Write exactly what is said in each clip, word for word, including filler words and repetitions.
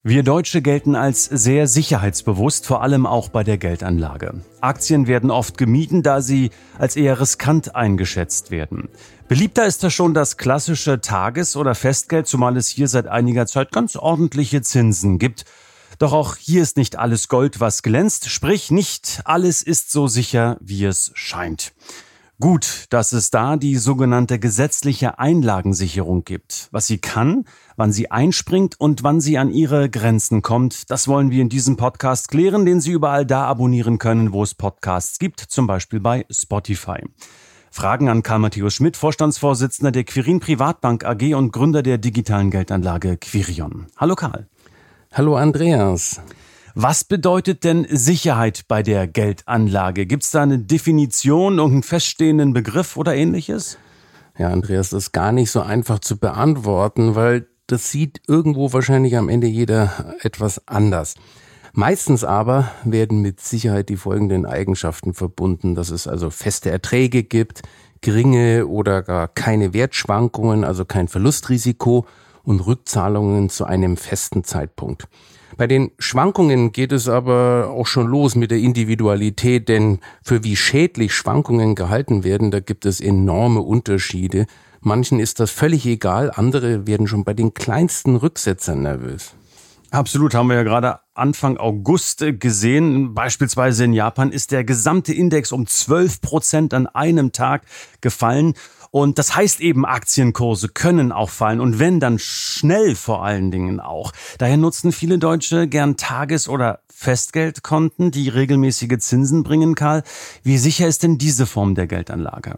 Wir Deutsche gelten als sehr sicherheitsbewusst, vor allem auch bei der Geldanlage. Aktien werden oft gemieden, da sie als eher riskant eingeschätzt werden. Beliebter ist da schon das klassische Tages- oder Festgeld, zumal es hier seit einiger Zeit ganz ordentliche Zinsen gibt. Doch auch hier ist nicht alles Gold, was glänzt, sprich nicht alles ist so sicher, wie es scheint. Gut, dass es da die sogenannte gesetzliche Einlagensicherung gibt. Was sie kann, wann sie einspringt und wann sie an ihre Grenzen kommt, das wollen wir in diesem Podcast klären, den Sie überall da abonnieren können, wo es Podcasts gibt, zum Beispiel bei Spotify. Fragen an Karl Matthäus Schmidt, Vorstandsvorsitzender der Quirin Privatbank A G und Gründer der digitalen Geldanlage Quirion. Hallo Karl. Hallo Andreas. Was bedeutet denn Sicherheit bei der Geldanlage? Gibt es da eine Definition, irgendeinen feststehenden Begriff oder ähnliches? Ja, Andreas, das ist gar nicht so einfach zu beantworten, weil das sieht irgendwo wahrscheinlich am Ende jeder etwas anders. Meistens aber werden mit Sicherheit die folgenden Eigenschaften verbunden, dass es also feste Erträge gibt, geringe oder gar keine Wertschwankungen, also kein Verlustrisiko und Rückzahlungen zu einem festen Zeitpunkt. Bei den Schwankungen geht es aber auch schon los mit der Individualität, denn für wie schädlich Schwankungen gehalten werden, da gibt es enorme Unterschiede. Manchen ist das völlig egal, andere werden schon bei den kleinsten Rücksetzern nervös. Absolut, haben wir ja gerade Anfang August gesehen. Beispielsweise in Japan ist der gesamte Index um zwölf Prozent an einem Tag gefallen. Und das heißt eben, Aktienkurse können auch fallen und wenn, dann schnell vor allen Dingen auch. Daher nutzen viele Deutsche gern Tages- oder Festgeldkonten, die regelmäßige Zinsen bringen. Karl, wie sicher ist denn diese Form der Geldanlage?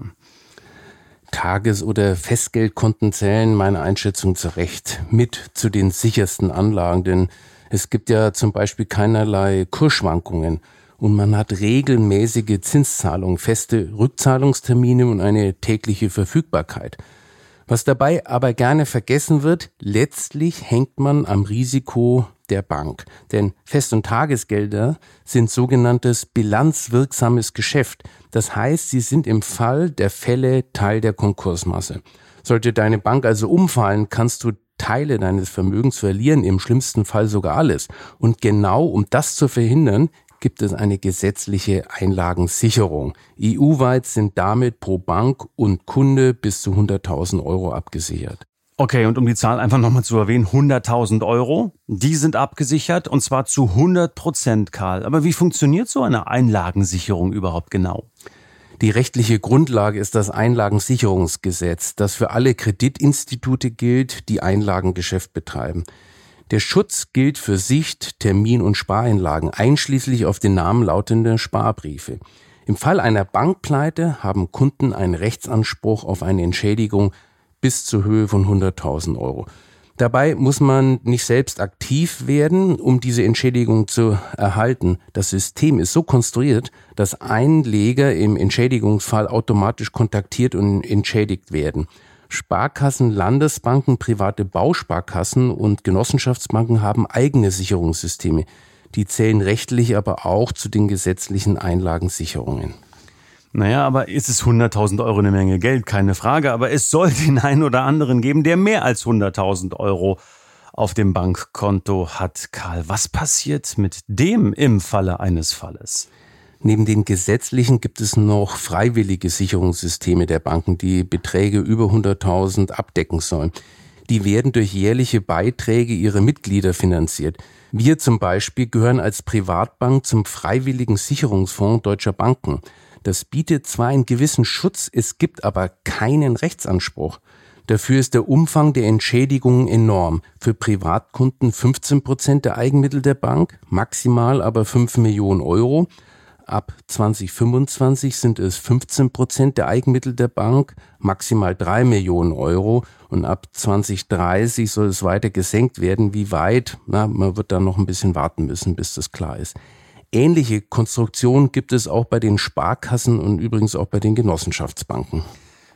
Tages- oder Festgeldkonten zählen meiner Einschätzung zu Recht mit zu den sichersten Anlagen, denn es gibt ja zum Beispiel keinerlei Kursschwankungen. Und man hat regelmäßige Zinszahlungen, feste Rückzahlungstermine und eine tägliche Verfügbarkeit. Was dabei aber gerne vergessen wird, letztlich hängt man am Risiko der Bank. Denn Fest- und Tagesgelder sind sogenanntes bilanzwirksames Geschäft. Das heißt, sie sind im Fall der Fälle Teil der Konkursmasse. Sollte deine Bank also umfallen, kannst du Teile deines Vermögens verlieren, im schlimmsten Fall sogar alles. Und genau um das zu verhindern, gibt es eine gesetzliche Einlagensicherung. E U-weit sind damit pro Bank und Kunde bis zu hunderttausend Euro abgesichert. Okay, und um die Zahl einfach nochmal zu erwähnen, hunderttausend Euro, die sind abgesichert und zwar zu hundert Prozent, Karl. Aber wie funktioniert so eine Einlagensicherung überhaupt genau? Die rechtliche Grundlage ist das Einlagensicherungsgesetz, das für alle Kreditinstitute gilt, die Einlagengeschäft betreiben. Der Schutz gilt für Sicht-, Termin- und Spareinlagen, einschließlich auf den Namen lautender Sparbriefe. Im Fall einer Bankpleite haben Kunden einen Rechtsanspruch auf eine Entschädigung bis zur Höhe von hunderttausend Euro. Dabei muss man nicht selbst aktiv werden, um diese Entschädigung zu erhalten. Das System ist so konstruiert, dass Einleger im Entschädigungsfall automatisch kontaktiert und entschädigt werden. Sparkassen, Landesbanken, private Bausparkassen und Genossenschaftsbanken haben eigene Sicherungssysteme. Die zählen rechtlich aber auch zu den gesetzlichen Einlagensicherungen. Naja, aber ist es hunderttausend Euro eine Menge Geld? Keine Frage. Aber es soll den einen oder anderen geben, der mehr als hunderttausend Euro auf dem Bankkonto hat. Karl, was passiert mit dem im Falle eines Falles? Neben den gesetzlichen gibt es noch freiwillige Sicherungssysteme der Banken, die Beträge über hunderttausend abdecken sollen. Die werden durch jährliche Beiträge ihrer Mitglieder finanziert. Wir zum Beispiel gehören als Privatbank zum freiwilligen Sicherungsfonds deutscher Banken. Das bietet zwar einen gewissen Schutz, es gibt aber keinen Rechtsanspruch. Dafür ist der Umfang der Entschädigungen enorm. Für Privatkunden fünfzehn Prozent der Eigenmittel der Bank, maximal aber fünf Millionen Euro. Ab zwanzig fünfundzwanzig sind es fünfzehn Prozent der Eigenmittel der Bank, maximal drei Millionen Euro. Und ab zwanzig dreißig soll es weiter gesenkt werden. Wie weit? Na, man wird da noch ein bisschen warten müssen, bis das klar ist. Ähnliche Konstruktionen gibt es auch bei den Sparkassen und übrigens auch bei den Genossenschaftsbanken.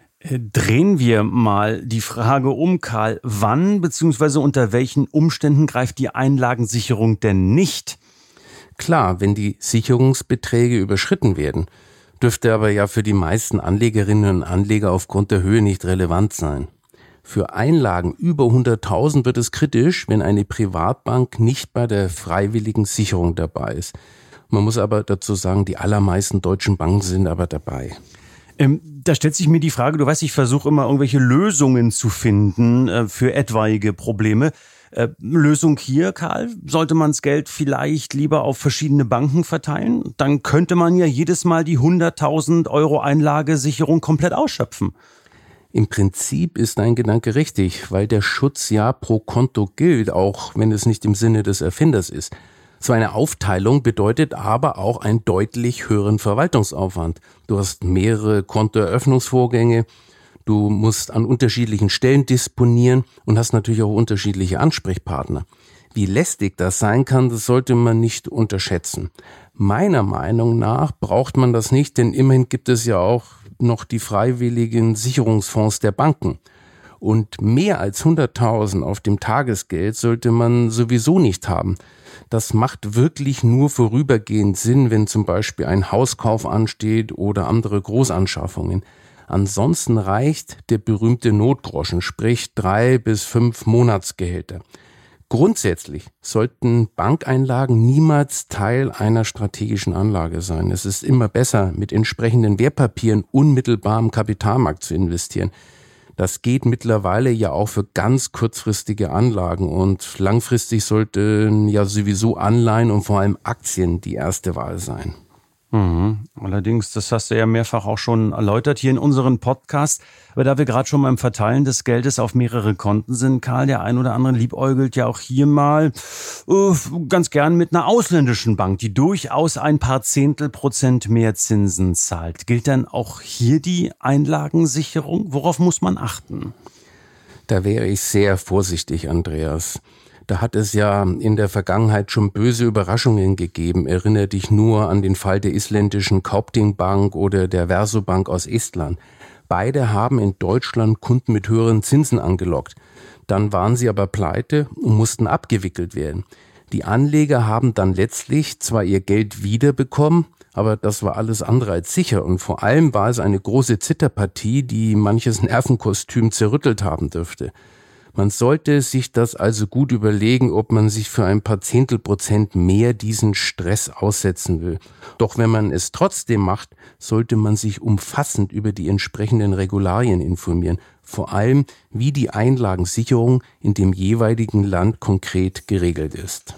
Drehen wir mal die Frage um, Karl. Wann bzw. unter welchen Umständen greift die Einlagensicherung denn nicht? Klar, wenn die Sicherungsbeträge überschritten werden, dürfte aber ja für die meisten Anlegerinnen und Anleger aufgrund der Höhe nicht relevant sein. Für Einlagen über hunderttausend wird es kritisch, wenn eine Privatbank nicht bei der freiwilligen Sicherung dabei ist. Man muss aber dazu sagen, die allermeisten deutschen Banken sind aber dabei. Ähm, da stellt sich mir die Frage, du weißt, ich versuche immer irgendwelche Lösungen zu finden äh, für etwaige Probleme. Äh, Lösung hier, Karl, sollte man das Geld vielleicht lieber auf verschiedene Banken verteilen? Dann könnte man ja jedes Mal die hunderttausend Euro Einlagesicherung komplett ausschöpfen. Im Prinzip ist dein Gedanke richtig, weil der Schutz ja pro Konto gilt, auch wenn es nicht im Sinne des Erfinders ist. So eine Aufteilung bedeutet aber auch einen deutlich höheren Verwaltungsaufwand. Du hast mehrere Kontoeröffnungsvorgänge, du musst an unterschiedlichen Stellen disponieren und hast natürlich auch unterschiedliche Ansprechpartner. Wie lästig das sein kann, das sollte man nicht unterschätzen. Meiner Meinung nach braucht man das nicht, denn immerhin gibt es ja auch noch die freiwilligen Sicherungsfonds der Banken. Und mehr als hunderttausend auf dem Tagesgeld sollte man sowieso nicht haben. Das macht wirklich nur vorübergehend Sinn, wenn zum Beispiel ein Hauskauf ansteht oder andere Großanschaffungen. Ansonsten reicht der berühmte Notgroschen, sprich drei bis fünf Monatsgehälter. Grundsätzlich sollten Bankeinlagen niemals Teil einer strategischen Anlage sein. Es ist immer besser, mit entsprechenden Wertpapieren unmittelbar am Kapitalmarkt zu investieren. Das geht mittlerweile ja auch für ganz kurzfristige Anlagen und langfristig sollten ja sowieso Anleihen und vor allem Aktien die erste Wahl sein. Mhm. Allerdings, das hast du ja mehrfach auch schon erläutert hier in unserem Podcast. Aber da wir gerade schon beim Verteilen des Geldes auf mehrere Konten sind, Karl, der ein oder andere liebäugelt ja auch hier mal äh, ganz gern mit einer ausländischen Bank, die durchaus ein paar Zehntel Prozent mehr Zinsen zahlt. Gilt dann auch hier die Einlagensicherung? Worauf muss man achten? Da wäre ich sehr vorsichtig, Andreas. Da hat es ja in der Vergangenheit schon böse Überraschungen gegeben. Erinnere dich nur an den Fall der isländischen Kaupthing Bank oder der Versobank aus Estland. Beide haben in Deutschland Kunden mit höheren Zinsen angelockt. Dann waren sie aber pleite und mussten abgewickelt werden. Die Anleger haben dann letztlich zwar ihr Geld wiederbekommen, aber das war alles andere als sicher. Und vor allem war es eine große Zitterpartie, die manches Nervenkostüm zerrüttelt haben dürfte. Man sollte sich das also gut überlegen, ob man sich für ein paar Zehntel Prozent mehr diesen Stress aussetzen will. Doch wenn man es trotzdem macht, sollte man sich umfassend über die entsprechenden Regularien informieren. Vor allem, wie die Einlagensicherung in dem jeweiligen Land konkret geregelt ist.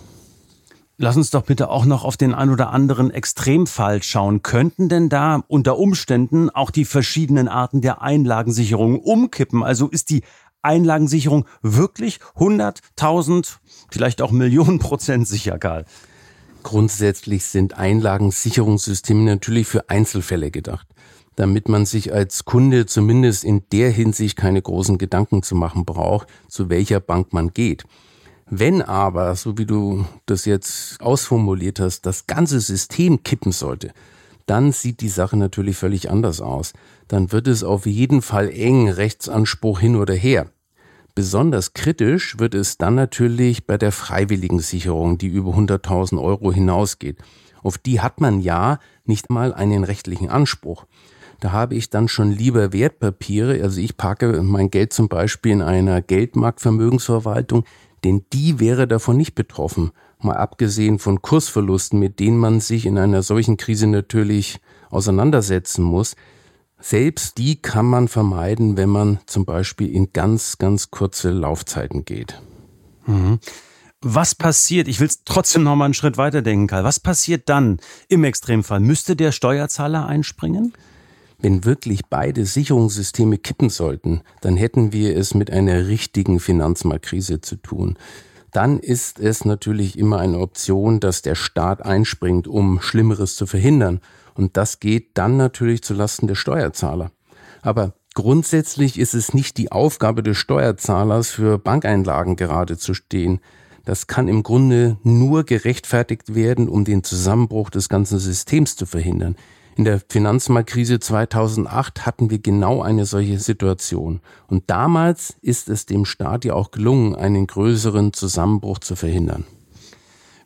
Lass uns doch bitte auch noch auf den ein oder anderen Extremfall schauen. Könnten denn da unter Umständen auch die verschiedenen Arten der Einlagensicherung umkippen? Also ist die Einlagensicherung wirklich hunderttausend, vielleicht auch Millionen Prozent sicher, Karl? Grundsätzlich sind Einlagensicherungssysteme natürlich für Einzelfälle gedacht, damit man sich als Kunde zumindest in der Hinsicht keine großen Gedanken zu machen braucht, zu welcher Bank man geht. Wenn aber, so wie du das jetzt ausformuliert hast, das ganze System kippen sollte, dann sieht die Sache natürlich völlig anders aus. Dann wird es auf jeden Fall eng, Rechtsanspruch hin oder her. Besonders kritisch wird es dann natürlich bei der freiwilligen Sicherung, die über hunderttausend Euro hinausgeht. Auf die hat man ja nicht mal einen rechtlichen Anspruch. Da habe ich dann schon lieber Wertpapiere, also ich parke mein Geld zum Beispiel in einer Geldmarktvermögensverwaltung, denn die wäre davon nicht betroffen. Mal abgesehen von Kursverlusten, mit denen man sich in einer solchen Krise natürlich auseinandersetzen muss. Selbst die kann man vermeiden, wenn man zum Beispiel in ganz, ganz kurze Laufzeiten geht. Mhm. Was passiert, ich will es trotzdem noch mal einen Schritt weiter denken, Karl, was passiert dann im Extremfall? Müsste der Steuerzahler einspringen? Wenn wirklich beide Sicherungssysteme kippen sollten, dann hätten wir es mit einer richtigen Finanzmarktkrise zu tun. Dann ist es natürlich immer eine Option, dass der Staat einspringt, um Schlimmeres zu verhindern. Und das geht dann natürlich zulasten der Steuerzahler. Aber grundsätzlich ist es nicht die Aufgabe des Steuerzahlers, für Bankeinlagen gerade zu stehen. Das kann im Grunde nur gerechtfertigt werden, um den Zusammenbruch des ganzen Systems zu verhindern. In der Finanzmarktkrise zweitausendacht hatten wir genau eine solche Situation. Und damals ist es dem Staat ja auch gelungen, einen größeren Zusammenbruch zu verhindern.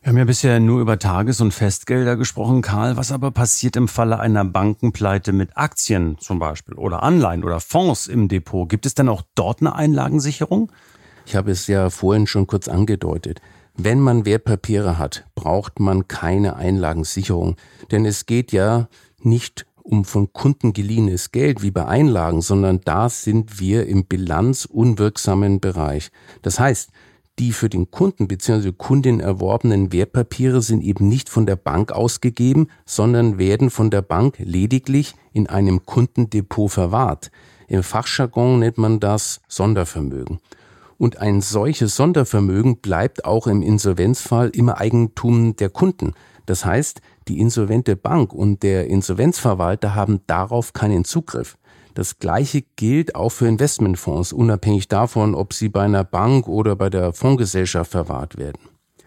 Wir haben ja bisher nur über Tages- und Festgelder gesprochen, Karl. Was aber passiert im Falle einer Bankenpleite mit Aktien zum Beispiel oder Anleihen oder Fonds im Depot? Gibt es denn auch dort eine Einlagensicherung? Ich habe es ja vorhin schon kurz angedeutet. Wenn man Wertpapiere hat, braucht man keine Einlagensicherung. Denn es geht ja nicht um von Kunden geliehenes Geld wie bei Einlagen, sondern da sind wir im bilanzunwirksamen Bereich. Das heißt, die für den Kunden bzw. Kundin erworbenen Wertpapiere sind eben nicht von der Bank ausgegeben, sondern werden von der Bank lediglich in einem Kundendepot verwahrt. Im Fachjargon nennt man das Sondervermögen. Und ein solches Sondervermögen bleibt auch im Insolvenzfall immer Eigentum der Kunden. Das heißt, die insolvente Bank und der Insolvenzverwalter haben darauf keinen Zugriff. Das Gleiche gilt auch für Investmentfonds, unabhängig davon, ob sie bei einer Bank oder bei der Fondsgesellschaft verwahrt werden.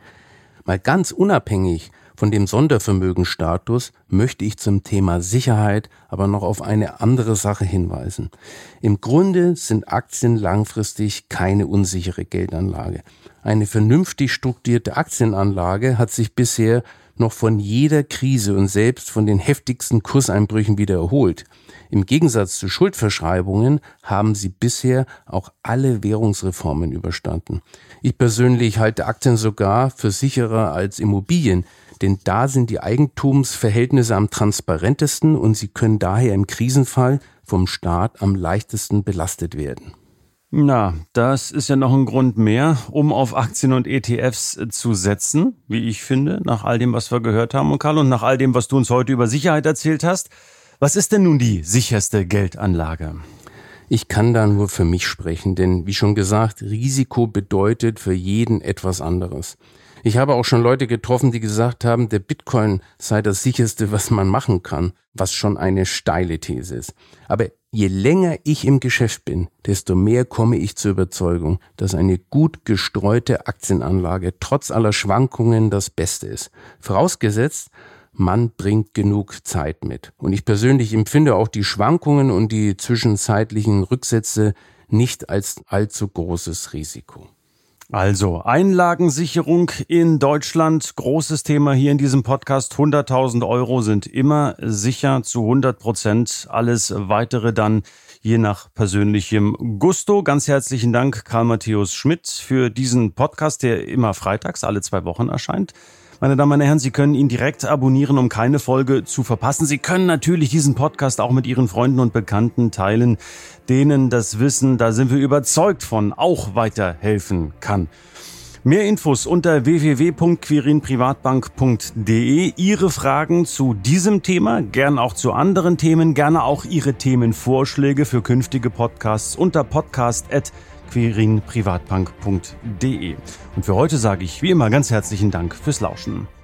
Mal ganz unabhängig von dem Sondervermögenstatus möchte ich zum Thema Sicherheit aber noch auf eine andere Sache hinweisen. Im Grunde sind Aktien langfristig keine unsichere Geldanlage. Eine vernünftig strukturierte Aktienanlage hat sich bisher noch von jeder Krise und selbst von den heftigsten Kurseinbrüchen wieder erholt. Im Gegensatz zu Schuldverschreibungen haben sie bisher auch alle Währungsreformen überstanden. Ich persönlich halte Aktien sogar für sicherer als Immobilien, denn da sind die Eigentumsverhältnisse am transparentesten und sie können daher im Krisenfall vom Staat am leichtesten belastet werden. Na, das ist ja noch ein Grund mehr, um auf Aktien und E T Fs zu setzen, wie ich finde, nach all dem, was wir gehört haben. Und Karl, und nach all dem, was du uns heute über Sicherheit erzählt hast. Was ist denn nun die sicherste Geldanlage? Ich kann da nur für mich sprechen, denn wie schon gesagt, Risiko bedeutet für jeden etwas anderes. Ich habe auch schon Leute getroffen, die gesagt haben, der Bitcoin sei das sicherste, was man machen kann, was schon eine steile These ist. Aber je länger ich im Geschäft bin, desto mehr komme ich zur Überzeugung, dass eine gut gestreute Aktienanlage trotz aller Schwankungen das Beste ist. Vorausgesetzt, man bringt genug Zeit mit. Und ich persönlich empfinde auch die Schwankungen und die zwischenzeitlichen Rücksätze nicht als allzu großes Risiko. Also Einlagensicherung in Deutschland, großes Thema hier in diesem Podcast. hunderttausend Euro sind immer sicher zu hundert Prozent. Alles Weitere dann je nach persönlichem Gusto. Ganz herzlichen Dank, Karl Matthäus Schmidt, für diesen Podcast, der immer freitags alle zwei Wochen erscheint. Meine Damen und Herren, Sie können ihn direkt abonnieren, um keine Folge zu verpassen. Sie können natürlich diesen Podcast auch mit Ihren Freunden und Bekannten teilen, denen das Wissen, da sind wir überzeugt von, auch weiterhelfen kann. Mehr Infos unter w w w punkt quirin privatbank punkt d e. Ihre Fragen zu diesem Thema, gern auch zu anderen Themen, gerne auch Ihre Themenvorschläge für künftige Podcasts unter podcast at quirin privatbank punkt d e. Und für heute sage ich wie immer ganz herzlichen Dank fürs Lauschen.